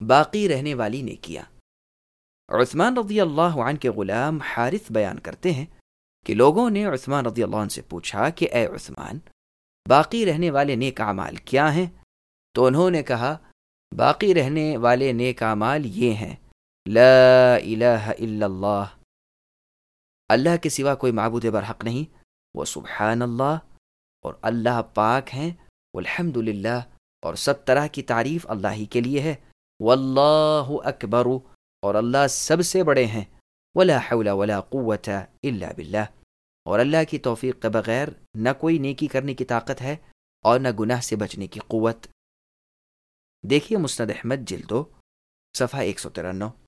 बाकी रहने वाली नेकियां। उस्मान रज़ियल्लाहु अन्हु के ग़ुलाम हारिस बयान करते हैं कि लोगों ने उस्मान रज़ियल्लाहु अन्हु से पूछा कि ए उस्मान, बाकी रहने वाले नेक अमाल क्या हैं? तो उन्होंने कहा, बाकी रहने वाले नेक अमाल ये हैं, ला इलाहा इल्लल्लाह, अल्लाह के सिवा कोई माबूद बरहक नहीं, व सुब्हान अल्लाह, और अल्लाह पाक हैं, वल्हम्दुलिल्लाह, और सब तरह की तारीफ अल्लाह ही के लिए है, वल्लाहु अकबर, और अल्लाह सबसे बड़े हैं, वला हौला वला कुव्वता इल्ला बिल्लाह, और अल्लाह की तौफीक के बगैर न कोई नेकी करने की ताकत है और न गुनाह से बचने की कुव्वत। देखिए मुस्नद अहमद जिल्द 2 सफ़हा 193।